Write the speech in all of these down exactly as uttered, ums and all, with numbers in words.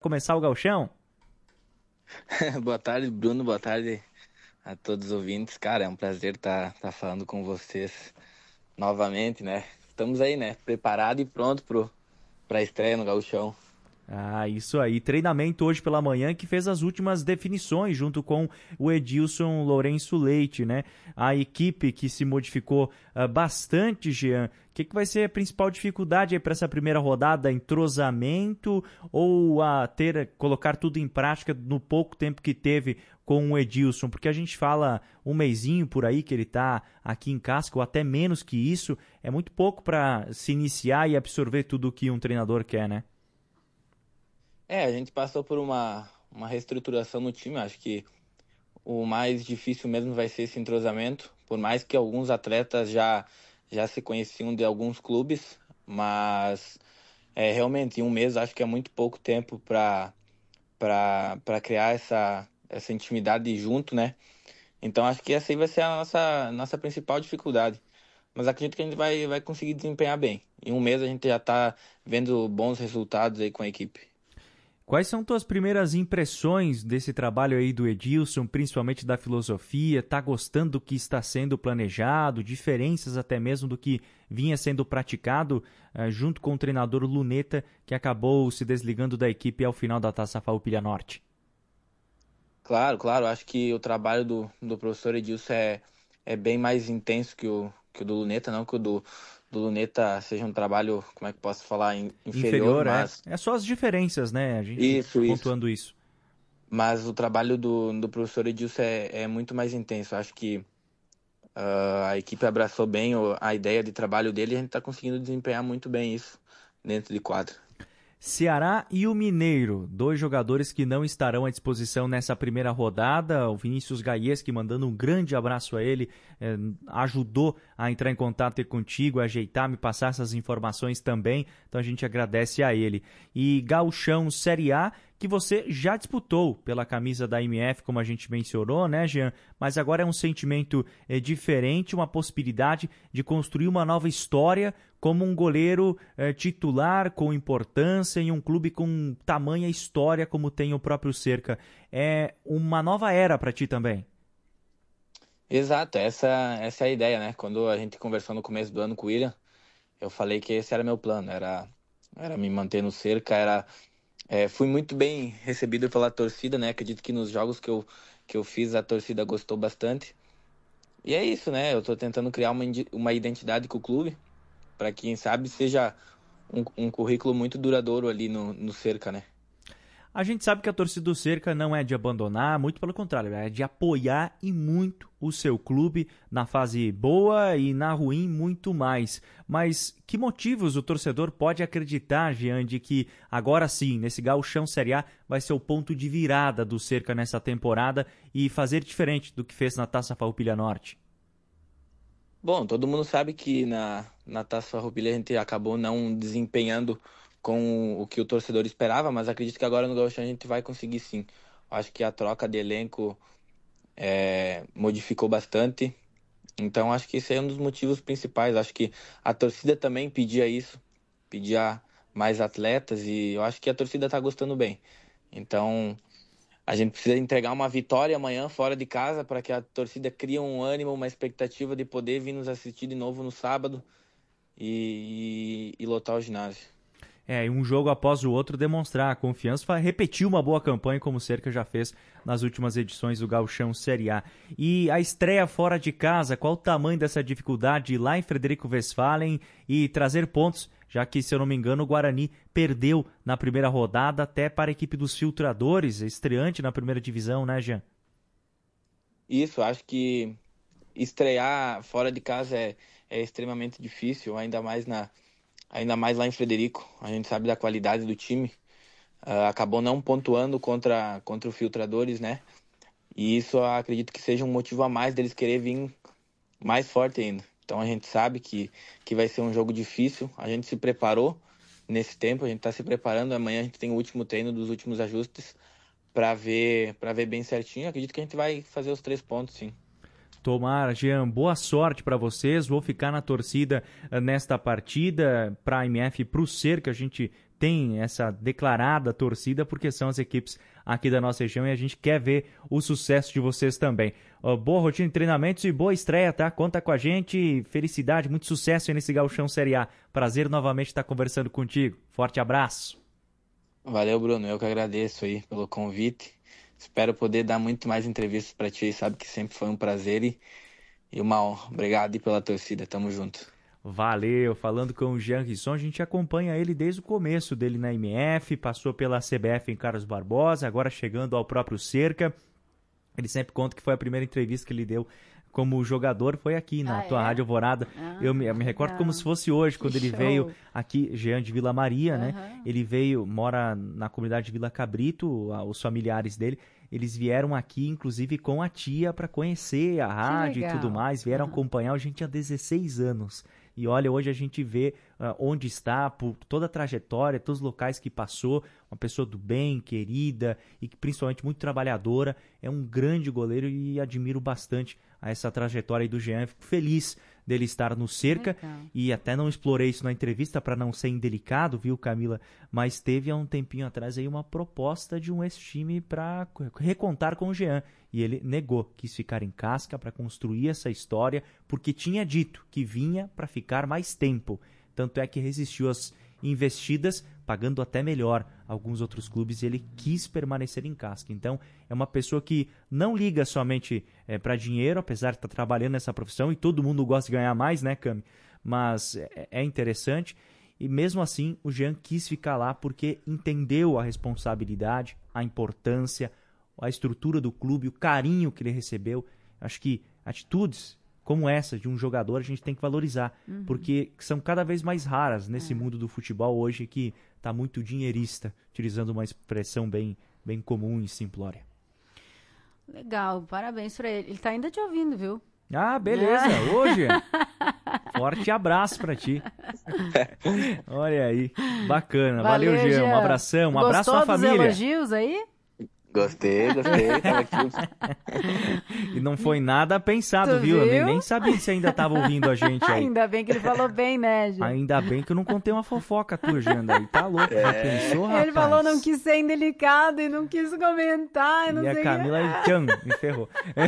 Começar o gauchão? Boa tarde, Bruno. Boa tarde a todos os ouvintes. Cara, é um prazer estar tá, tá falando com vocês novamente, né? Estamos aí, né? Preparado e pronto pro, pra estreia no gauchão. Ah, isso aí. Treinamento hoje pela manhã que fez as últimas definições junto com o Edilson Lourenço Leite, né? A equipe que se modificou uh, bastante, Jean. O que, que vai ser a principal dificuldade aí para essa primeira rodada? Entrosamento ou a ter colocar tudo em prática no pouco tempo que teve com o Edilson? Porque a gente fala um mesinho por aí que ele tá aqui em Casca, ou até menos que isso. É muito pouco para se iniciar e absorver tudo o que um treinador quer, né? É, a gente passou por uma, uma reestruturação no time. Acho que o mais difícil mesmo vai ser esse entrosamento. Por mais que alguns atletas já, já se conheciam de alguns clubes, mas é, realmente em um mês acho que é muito pouco tempo para para criar essa, essa intimidade junto, né? Então acho que essa aí vai ser a nossa, nossa principal dificuldade. Mas acredito que a gente vai, vai conseguir desempenhar bem. Em um mês a gente já está vendo bons resultados aí com a equipe. Quais são tuas primeiras impressões desse trabalho aí do Edilson, principalmente da filosofia? Tá gostando do que está sendo planejado? Diferenças até mesmo do que vinha sendo praticado uh, junto com o treinador Luneta, que acabou se desligando da equipe ao final da Taça Farroupilha Norte? Claro, claro, acho que o trabalho do, do professor Edilson é, é bem mais intenso que o, que o do Luneta, não que o do, do Luneta seja um trabalho, como é que posso falar, in- inferior, Inferior, é. mas É só as diferenças, né? A gente isso, isso. pontuando isso. Mas o trabalho do, do professor Edilson é, é muito mais intenso. Acho que ah, a equipe abraçou bem o- a ideia de trabalho dele e a gente está conseguindo desempenhar muito bem isso dentro de quadra. Ceará e o Mineiro, dois jogadores que não estarão à disposição nessa primeira rodada. O Vinícius Gaieski, mandando um grande abraço a ele, eh, ajudou a entrar em contato contigo, a ajeitar, me passar essas informações também. Então a gente agradece a ele. E Gauchão Série A, que você já disputou pela camisa da M F, como a gente mencionou, né, Jean? Mas agora é um sentimento eh, diferente, uma possibilidade de construir uma nova história como um goleiro eh, titular com importância em um clube com tamanha história como tem o próprio Cerca. É uma nova era para ti também. Exato, essa, essa é a ideia, né? Quando a gente conversou no começo do ano com o William, eu falei que esse era meu plano, era, era me manter no cerca, era, é, fui muito bem recebido pela torcida, né? Acredito que nos jogos que eu, que eu fiz a torcida gostou bastante. E é isso, né? Eu tô tentando criar uma, indi- uma identidade com o clube, para quem sabe seja um, um currículo muito duradouro ali no, no cerca, né? A gente sabe que a torcida do Cerca não é de abandonar, muito pelo contrário, é de apoiar e muito o seu clube na fase boa e na ruim muito mais. Mas que motivos o torcedor pode acreditar, Jean, de que agora sim, nesse Gauchão Série A, vai ser o ponto de virada do Cerca nessa temporada e fazer diferente do que fez na Taça Farroupilha Norte? Bom, todo mundo sabe que na, na Taça Farroupilha a gente acabou não desempenhando com o que o torcedor esperava, mas acredito que agora no Gauchão a gente vai conseguir sim. Acho que a troca de elenco é, modificou bastante, então acho que esse é um dos motivos principais. Acho que a torcida também pedia isso, pedia mais atletas e eu acho que a torcida está gostando bem. Então a gente precisa entregar uma vitória amanhã fora de casa para que a torcida crie um ânimo, uma expectativa de poder vir nos assistir de novo no sábado e, e, e lotar o ginásio. É, e um jogo após o outro demonstrar a confiança, repetir uma boa campanha como o Cerca já fez nas últimas edições do Gauchão Série A. E a estreia fora de casa, qual o tamanho dessa dificuldade ir lá em Frederico Westphalen e trazer pontos, já que, se eu não me engano, o Guarani perdeu na primeira rodada até para a equipe dos Filtradores, estreante na primeira divisão, né, Jean? Isso, acho que estrear fora de casa é, é extremamente difícil, ainda mais na, ainda mais lá em Frederico. A gente sabe da qualidade do time. Uh, acabou não pontuando contra, contra o Filtradores, né? E isso eu acredito que seja um motivo a mais deles querer vir mais forte ainda. Então a gente sabe que, que vai ser um jogo difícil. A gente se preparou nesse tempo, a gente está se preparando. Amanhã a gente tem o último treino dos últimos ajustes para ver para ver bem certinho. Acredito que a gente vai fazer os três pontos, sim. Tomara, Jean, boa sorte para vocês. Vou ficar na torcida nesta partida para a M F e para o Cerca. A gente tem essa declarada torcida porque são as equipes aqui da nossa região e a gente quer ver o sucesso de vocês também. Uh, boa rotina de treinamentos e boa estreia, tá? Conta com a gente. Felicidade, muito sucesso aí nesse Gauchão Série A. Prazer novamente estar conversando contigo. Forte abraço. Valeu, Bruno. Eu que agradeço aí pelo convite. Espero poder dar muito mais entrevistas para ti. Sabe que sempre foi um prazer e, e uma honra. Obrigado aí pela torcida. Tamo junto. Valeu. Falando com o Jean Risson, a gente acompanha ele desde o começo dele na M F, passou pela C B F em Carlos Barbosa, agora chegando ao próprio Cerca. Ele sempre conta que foi a primeira entrevista que ele deu como jogador, foi aqui na ah, tua é? Rádio Alvorada. Ah, eu me, eu me recordo como se fosse hoje, quando ele show. veio aqui, Jean de Vila Maria, uhum. né? Ele veio, mora na comunidade de Vila Cabrito, os familiares dele, eles vieram aqui, inclusive, com a tia para conhecer a rádio e tudo mais, vieram uhum. acompanhar, a gente tinha dezesseis anos. E olha, hoje a gente vê uh, onde está, por toda a trajetória, todos os locais que passou, uma pessoa do bem, querida e que, principalmente muito trabalhadora, é um grande goleiro e admiro bastante a essa trajetória aí do Jean. Fico feliz dele estar no Cerca. Legal. E até não explorei isso na entrevista para não ser indelicado, viu, Camila? Mas teve há um tempinho atrás aí uma proposta de um ex-time para recontar com o Jean. E ele negou, quis ficar em casca para construir essa história, porque tinha dito que vinha para ficar mais tempo. Tanto é que resistiu às investidas, pagando até melhor alguns outros clubes, e ele quis permanecer em casca. Então, é uma pessoa que não liga somente é, para dinheiro, apesar de estar trabalhando nessa profissão, e todo mundo gosta de ganhar mais, né, Cami? Mas é, é interessante, e mesmo assim, o Jean quis ficar lá porque entendeu a responsabilidade, a importância, a estrutura do clube, o carinho que ele recebeu. Acho que atitudes como essa de um jogador a gente tem que valorizar, uhum. porque são cada vez mais raras nesse é. mundo do futebol hoje, que está muito dinheirista, utilizando uma expressão bem, bem comum e simplória. Legal, parabéns para ele. Ele está ainda te ouvindo, viu? Ah, beleza. É. Hoje, forte abraço para ti. Olha aí, bacana. Valeu, Valeu Jean. Um abração, um Gostou abraço à família. Gostou dos elogios aí? Gostei, gostei, tava aqui. E não foi nada pensado, viu? viu? Eu nem, nem sabia se ainda tava ouvindo a gente aí. Ainda bem que ele falou bem, né, Jean? Ainda bem que eu não contei uma fofoca tua, Jean, daí tá louco, é. pensou, rapaz? Ele falou não quis ser indelicado e não quis comentar, e não e sei a Camila, que... tchan, me ferrou.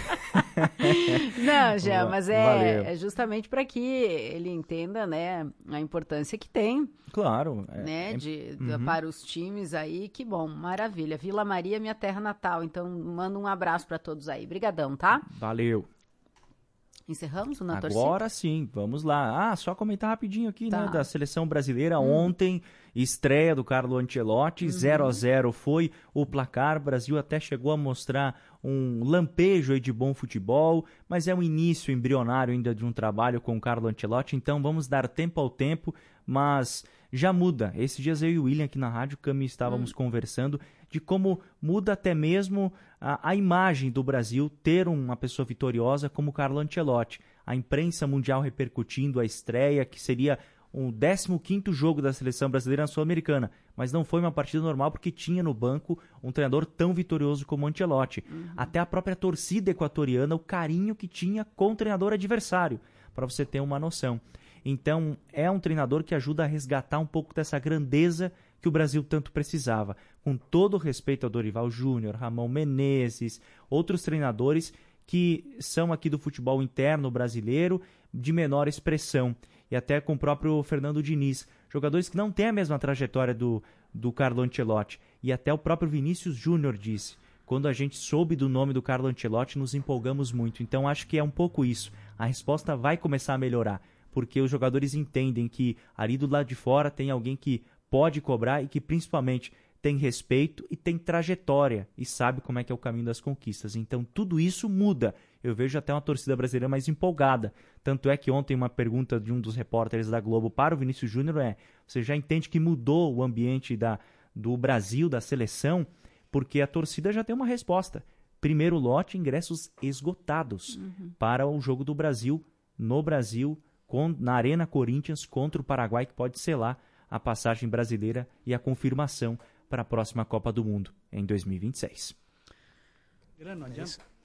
Não, Jean, mas é, é justamente para que ele entenda, né, a importância que tem. Claro. É, né, de, uhum. para os times aí, que bom, maravilha. Vila Maria, minha terra natal, então manda um abraço para todos aí. Brigadão, tá? Valeu. Encerramos o Na Agora Torcida? sim, vamos lá. Ah, só comentar rapidinho aqui, tá. né, da seleção brasileira. Hum. Ontem, estreia do Carlo Ancelotti, zero a zero foi o placar. O Brasil até chegou a mostrar um lampejo aí de bom futebol, mas é um início embrionário ainda de um trabalho com o Carlo Ancelotti, então vamos dar tempo ao tempo, mas já muda. Esses dias eu e o William aqui na Rádio Cami estávamos hum. conversando de como muda até mesmo a, a imagem do Brasil ter uma pessoa vitoriosa como o Carlo Ancelotti. A imprensa mundial repercutindo a estreia, que seria o décimo quinto jogo da seleção brasileira na Sul-Americana, mas não foi uma partida normal porque tinha no banco um treinador tão vitorioso como o Ancelotti. Uhum. Até a própria torcida equatoriana, o carinho que tinha com o treinador adversário, para você ter uma noção. Então, é um treinador que ajuda a resgatar um pouco dessa grandeza que o Brasil tanto precisava. Com todo o respeito ao Dorival Júnior, Ramon Menezes, outros treinadores que são aqui do futebol interno brasileiro de menor expressão. E até com o próprio Fernando Diniz. Jogadores que não têm a mesma trajetória do, do Carlo Ancelotti. E até o próprio Vinícius Júnior disse. Quando a gente soube do nome do Carlo Ancelotti, nos empolgamos muito. Então acho que é um pouco isso. A resposta vai começar a melhorar. Porque os jogadores entendem que ali do lado de fora tem alguém que pode cobrar e que principalmente tem respeito e tem trajetória e sabe como é que é o caminho das conquistas. Então tudo isso muda. Eu vejo até uma torcida brasileira mais empolgada. Tanto é que ontem uma pergunta de um dos repórteres da Globo para o Vinícius Júnior é: você já entende que mudou o ambiente da, do Brasil, da seleção? Porque a torcida já tem uma resposta. Primeiro lote, ingressos esgotados uhum. para o jogo do Brasil, no Brasil, com, na Arena Corinthians contra o Paraguai, que pode selar a passagem brasileira e a confirmação para a próxima Copa do Mundo em dois mil e vinte e seis. Não adianta,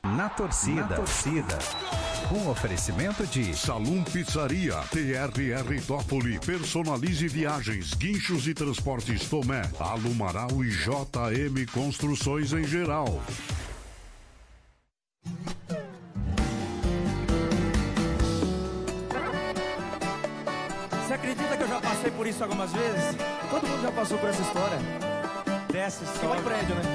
Na torcida. Na torcida. Um oferecimento de Salum Pizzaria, T R R Tópoli, Personalize Viagens, Guinchos e Transportes Tomé, Alumaral e J M Construções em geral. Você acredita que eu já passei por isso algumas vezes? Todo mundo já passou por essa história. Dessa história. Que prédio, né?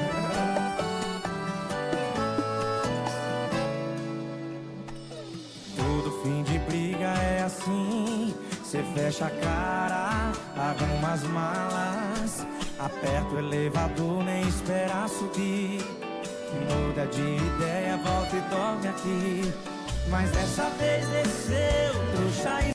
Todo fim de briga é assim. Cê fecha a cara, arruma as malas, aperta o elevador, nem espera subir. Muda de ideia, volta e dorme aqui. Mas dessa vez desceu, trouxa e